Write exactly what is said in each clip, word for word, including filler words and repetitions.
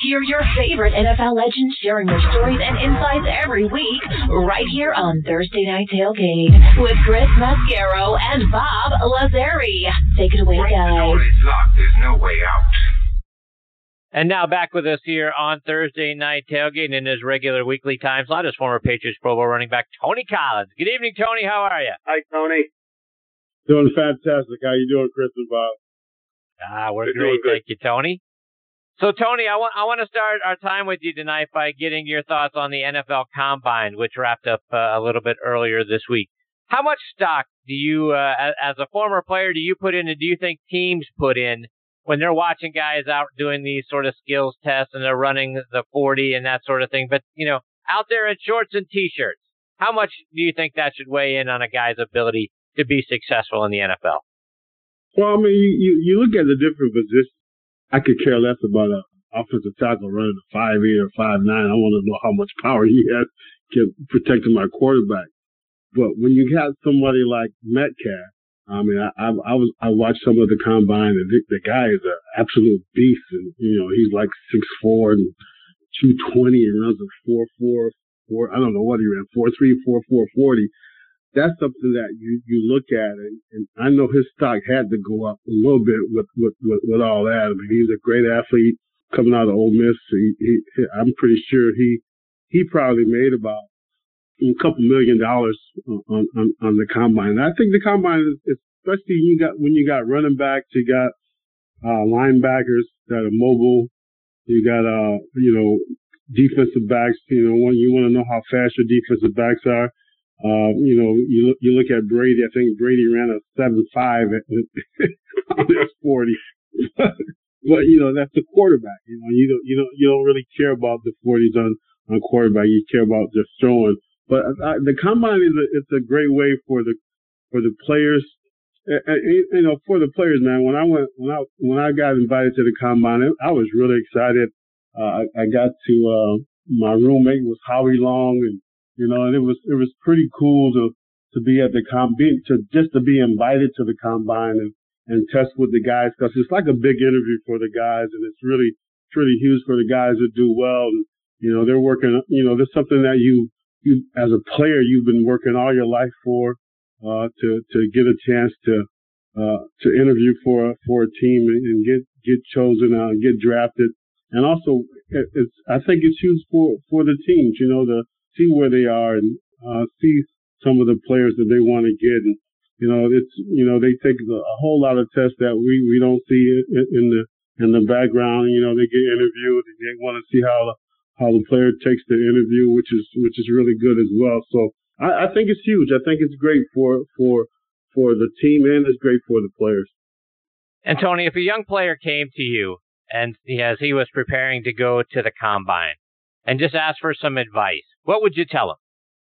Hear your favorite N F L legends sharing their stories and insights every week right here on Thursday Night Tailgate with Chris Mascaro and Bob Lazari. Take it away, guys. There's no way out. And now back with us here on Thursday Night Tailgate in his regular weekly time slot is former Patriots Pro Bowl running back Tony Collins. Good evening, Tony. How are you? Hi, Tony. Doing fantastic. How you doing, Chris and Bob? Ah, we're You're great. Thank you, Tony. So, Tony, I want I want to start our time with you tonight by getting your thoughts on the N F L Combine, which wrapped up uh, a little bit earlier this week. How much stock do you, uh, as, as a former player, do you put in, and do you think teams put in when they're watching guys out doing these sort of skills tests and they're running the forty and that sort of thing? But, you know, out there in shorts and T-shirts, how much do you think that should weigh in on a guy's ability to be successful in the N F L? Well, I mean, you, you, you look at the different positions. I could care less about an offensive tackle running a five eight or five nine. I want to know how much power he has to protecting my quarterback. But when you got somebody like Metcalf, I mean, I, I, I was I watched some of the combine, and the, the guy is an absolute beast. And you know, he's like six four and two twenty, and runs a four four four. I don't know what he ran, four three, four four forty. That's something that you, you look at, and, and I know his stock had to go up a little bit with, with, with, with all that. I mean, he's a great athlete coming out of Ole Miss. He, he, I'm pretty sure he he probably made about a couple million dollars on, on, on the combine. And I think the combine is, especially you got when you got running backs, you got uh, linebackers that are mobile, you got uh you know defensive backs. You know, when you want to know how fast your defensive backs are. Uh, you know, you look, you look at Brady. I think Brady ran a seven five on his forty. But you know, that's the quarterback. You know, you don't you don't you don't really care about the forties on on quarterback. You care about just throwing. But I, the combine is a it's a great way for the for the players. And, and, you know, for the players, man. When I went when I when I got invited to the combine, I was really excited. Uh, I, I got to uh, my roommate was Howie Long, and you know, and it was it was pretty cool to to be at the com be, to just to be invited to the combine and, and test with the guys, because it's like a big interview for the guys, and it's really it's really huge for the guys that do well. And you know, they're working. You know, there's something that you you as a player you've been working all your life for uh, to to get a chance to uh, to interview for a, for a team and, and get get chosen uh, and get drafted. And also, it, it's I think it's huge for for the teams. You know, the see where they are and uh, see some of the players that they want to get. And, you know, it's, you know, they take a, a whole lot of tests that we, we don't see in, in the, in the background. You know, they get interviewed and they want to see how the, how the player takes the interview, which is, which is really good as well. So I, I think it's huge. I think it's great for, for, for the team, and it's great for the players. And Tony, if a young player came to you and he, as he was preparing to go to the combine and just asked for some advice, what would you tell him?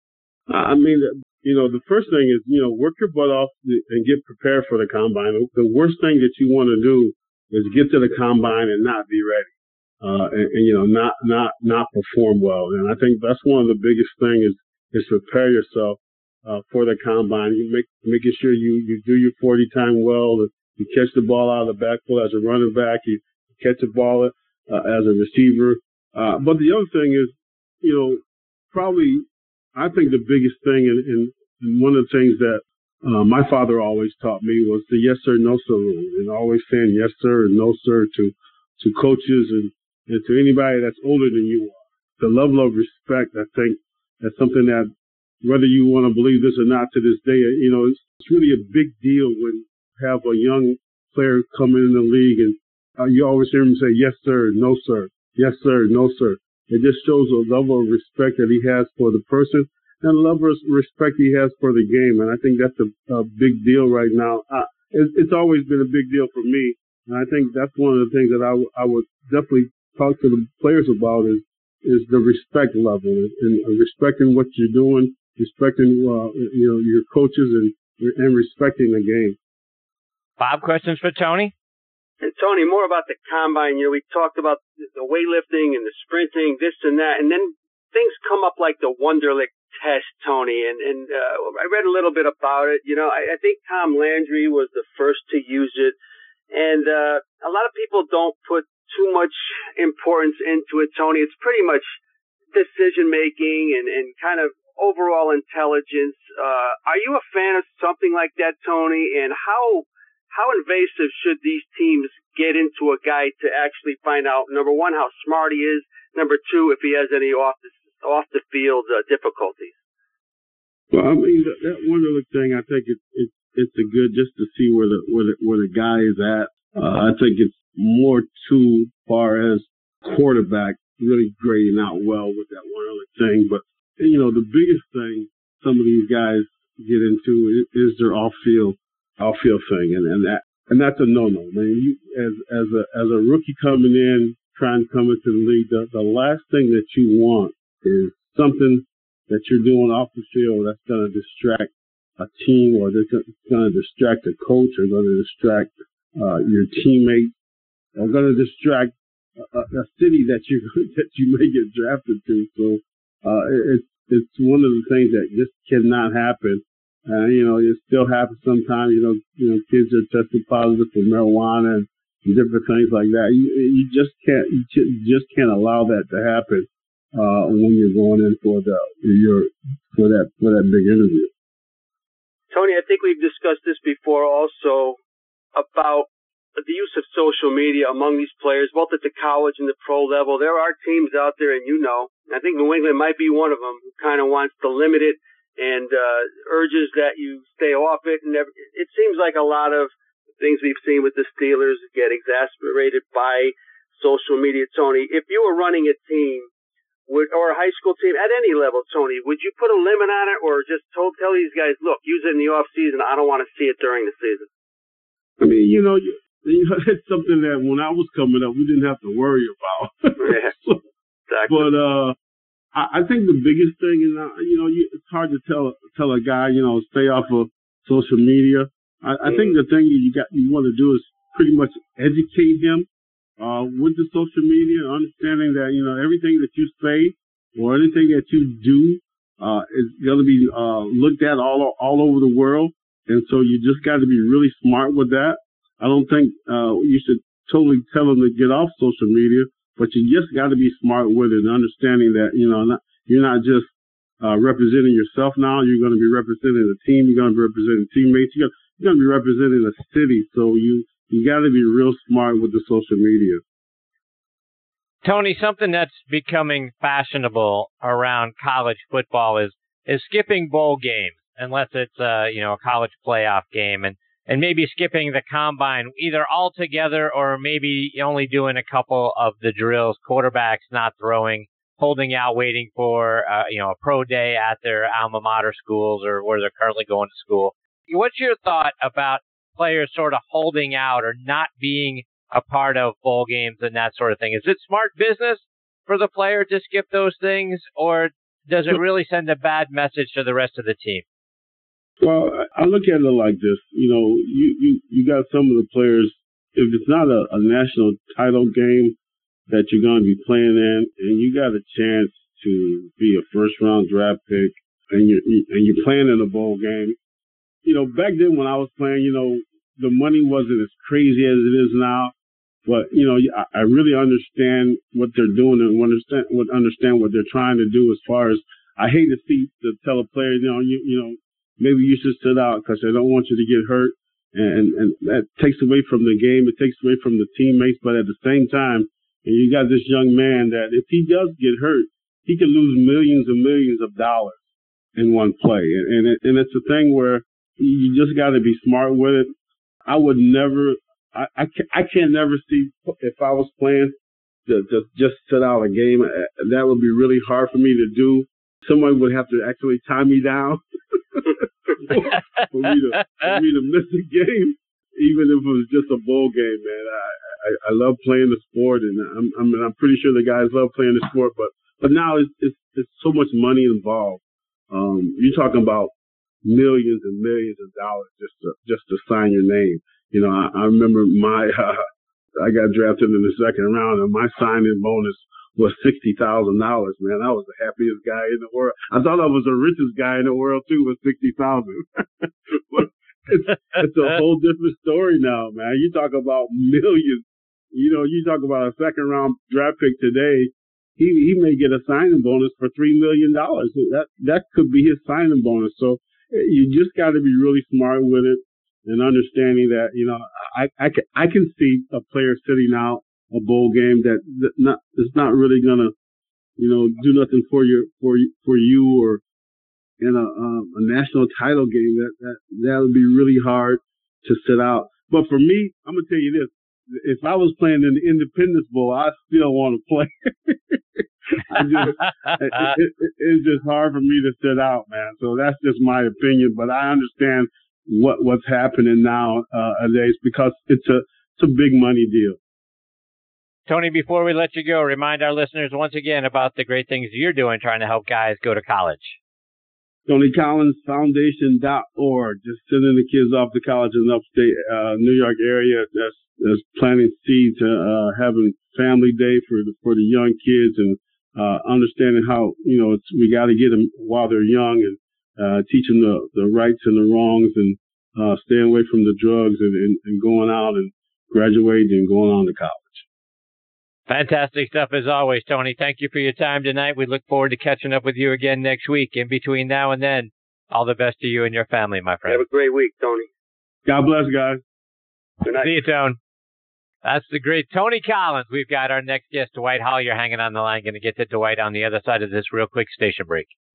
I mean, you know, the first thing is, you know, work your butt off and get prepared for the combine. The worst thing that you want to do is get to the combine and not be ready, uh, and, and, you know, not, not, not perform well. And I think that's one of the biggest things is, is prepare yourself, uh, for the combine. You make, making sure you, you do your forty time well, you catch the ball out of the backfield as a running back, you catch the ball, uh, as a receiver. Uh, but the other thing is, you know, probably, I think the biggest thing, and, and, and one of the things that uh, my father always taught me was the yes sir, no sir rule, and always saying yes sir and no sir to to coaches and, and to anybody that's older than you are. The level of respect, I think, that's something that, whether you want to believe this or not, to this day, you know, it's, it's really a big deal when you have a young player coming in the league and uh, you always hear him say yes sir, no sir, yes sir, no sir. It just shows a level of respect that he has for the person and a level of respect he has for the game. And I think that's a, a big deal right now. Uh, it, it's always been a big deal for me. And I think that's one of the things that I, w- I would definitely talk to the players about is, is the respect level and, and respecting what you're doing, respecting, uh, you know, your coaches and, and respecting the game. Bob, questions for Tony? And Tony, more about the combine. You know, we talked about the weightlifting and the sprinting, this and that, and then things come up like the Wonderlic test, Tony. And and uh, I read a little bit about it. You know, I, I think Tom Landry was the first to use it, and uh, a lot of people don't put too much importance into it, Tony. It's pretty much decision making and, and kind of overall intelligence. Uh, are you a fan of something like that, Tony? And how how invasive should these teams get into a guy to actually find out, number one, how smart he is, number two, if he has any off the, off the field uh, difficulties? Well, I mean, that, that one other thing, I think it, it, it's a good just to see where the where the, where the guy is at. Uh, I think it's more too far as quarterback really grading out well with that one other thing. But, you know, the biggest thing some of these guys get into is, is their off-field off-field thing, and, and that and that's a no-no. I mean, you, as as a as a rookie coming in, trying to come into the league, the, the last thing that you want is something that you're doing off the field that's going to distract a team, or that's going to distract a coach, or going to distract uh, your teammates, or going to distract a, a city that you that you may get drafted to. So uh, it's it's one of the things that just cannot happen. Uh, you know, it still happens sometimes. You know, you know, kids are tested positive for marijuana and different things like that. You you just can't you just can't allow that to happen uh, when you're going in for the your for that for that big interview. Tony, I think we've discussed this before also about the use of social media among these players, both at the college and the pro level. There are teams out there, and you know, I think New England might be one of them, who kind of wants to limit it and uh, urges that you stay off it. And never, it seems like a lot of things we've seen with the Steelers get exasperated by social media, Tony. If you were running a team would, or a high school team at any level, Tony, would you put a limit on it, or just told, tell these guys, look, use it in the off season. I don't want to see it during the season? I mean, you know, you, you know, it's something that when I was coming up, we didn't have to worry about. Yeah, so, exactly. But uh, I, I think the biggest thing is, uh, you know, you, it's hard to tell tell a guy, you know, stay off of social media. I, I think the thing that you got you want to do is pretty much educate him uh, with the social media, understanding that, you know, everything that you say or anything that you do uh, is going to be uh, looked at all all over the world, and so you just got to be really smart with that. I don't think uh, you should totally tell them to get off social media, but you just got to be smart with it and understanding that, you know, not, you're not just uh, representing yourself now. You're going to be representing the team. You're going to be representing teammates. You're going, you're going to be representing a city. So you, you got to be real smart with the social media. Tony, something that's becoming fashionable around college football is, is skipping bowl games, unless it's uh, you know, a college playoff game, and, and maybe skipping the combine either altogether or maybe only doing a couple of the drills, quarterbacks not throwing, holding out, waiting for uh, you know, a pro day at their alma mater schools or where they're currently going to school. What's your thought about players sort of holding out or not being a part of bowl games and that sort of thing? Is it smart business for the player to skip those things, or does it really send a bad message to the rest of the team? Well, I look at it like this. You know, you, you, you got some of the players, if it's not a, a national title game that you're going to be playing in, and you got a chance to be a first-round draft pick, and you're, and you're playing in a bowl game. You know, back then when I was playing, you know, the money wasn't as crazy as it is now. But, you know, I really understand what they're doing and understand what understand what they're trying to do as far as, I hate to see, to tell a player, you know, you, you know, maybe you should sit out because I don't want you to get hurt. And, and that takes away from the game. It takes away from the teammates. But at the same time, and you got this young man that if he does get hurt, he could lose millions and millions of dollars in one play. And, and, it, and it's a thing where you just got to be smart with it. I would never, I, I, can't, I can't never see, if I was playing, to, to just sit out a game. That would be really hard for me to do. Someone would have to actually tie me down for, me to, for me to miss a game, even if it was just a bowl game, man. I, I, I love playing the sport, and I'm, I'm, I'm pretty sure the guys love playing the sport, but, but now it's, it's, it's so much money involved. Um, you're talking about millions and millions of dollars just to, just to sign your name. You know, I, I remember my, uh, I got drafted in the second round, and my signing bonus was sixty thousand dollars, man. I was the happiest guy in the world. I thought I was the richest guy in the world, too, with sixty thousand dollars. But it's, it's a whole different story now, man. You talk about millions You know, you talk about a second round draft pick today. He he may get a signing bonus for three million dollars. That that could be his signing bonus. So you just got to be really smart with it and understanding that, you know, I I can I can see a player sitting out a bowl game that, that not it's not really gonna, you know, do nothing for your for for you or in a um, a national title game. That that that would be really hard to sit out. But for me, I'm gonna tell you this: if I was playing in the Independence Bowl, I still want to play. I just, it, it, it, it's just hard for me to sit out, man. So that's just my opinion. But I understand what what's happening now uh, nowadays because it's a it's a big money deal. Tony, before we let you go, remind our listeners once again about the great things you're doing trying to help guys go to college. Tony Collins Foundation dot org. Just sending the kids off to college in the upstate uh, New York area. That's, that's planting seeds, uh, having family day for the, for the young kids and uh, understanding how, you know, it's, we got to get them while they're young and uh, teach them the, the rights and the wrongs and uh, staying away from the drugs and, and, and going out and graduating and going on to college. Fantastic stuff as always, Tony. Thank you for your time tonight. We look forward to catching up with you again next week. In between now and then, all the best to you and your family, my friend. Have a great week, Tony. God bless, guys. Good night. See you, Tone. That's the great Tony Collins. We've got our next guest, Dwight Hollier, hanging on the line. Going to get to Dwight on the other side of this real quick station break.